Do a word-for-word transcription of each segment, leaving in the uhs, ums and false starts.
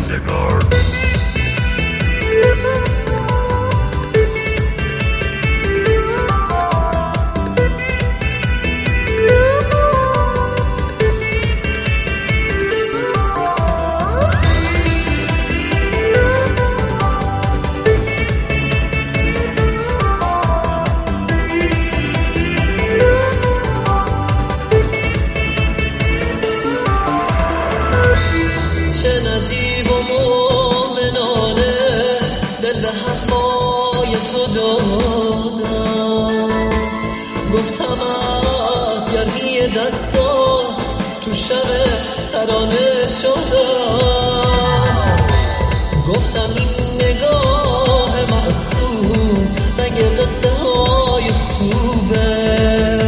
روزگار. چه نجیب و مومنانه دل به حرفای تو دادم، گفتم از گرمی دستات تو شب ترانه شدم، گفتم این نگاه معصوم رنگ قصه های خوبه،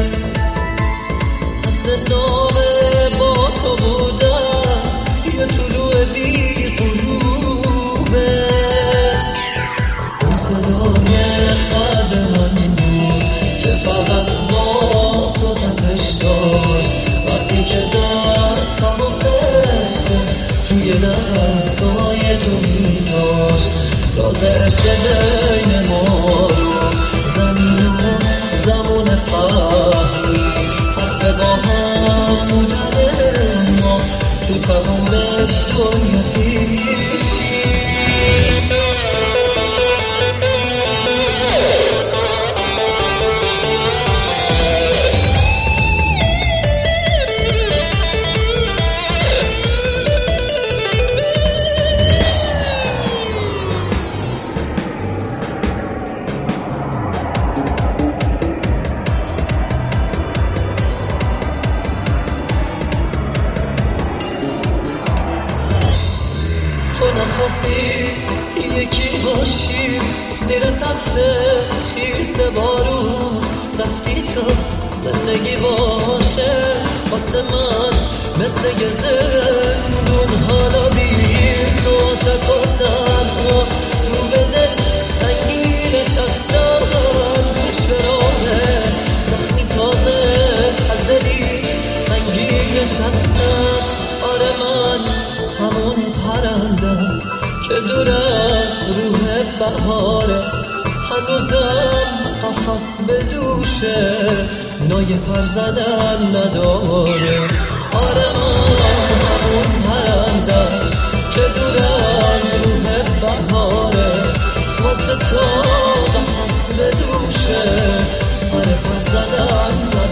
اصل نامه با تو بودم یه طلوع بی غروبه، اون صدای قلب من بود که فقط با تو تپش داشت، وقتی که دستم و قصه توی دستای تو میذاشت، راز عشق بین ما رو زمین و زمان فهمی، حرف با هم بودن ما تو تمام دنیا پیچی. تو نخواستی یکی باشیم زیر سقف خیس بارون، رفتی تا زندگی باشه واسه من مثل یه زندون، حالا بی تو تک و تنها رو به دل تنگی نشستم، چشم راه زخمی تازه از دلی سنگی نشستم. آره من همون پرندم که دور از روح بهاره، هنوزم قفس به دوشه نای پر زدن نداره. آره من همون پرندم که دور از روح بهاره، واسه تو قفس به دوشه آره پر زدن نداره.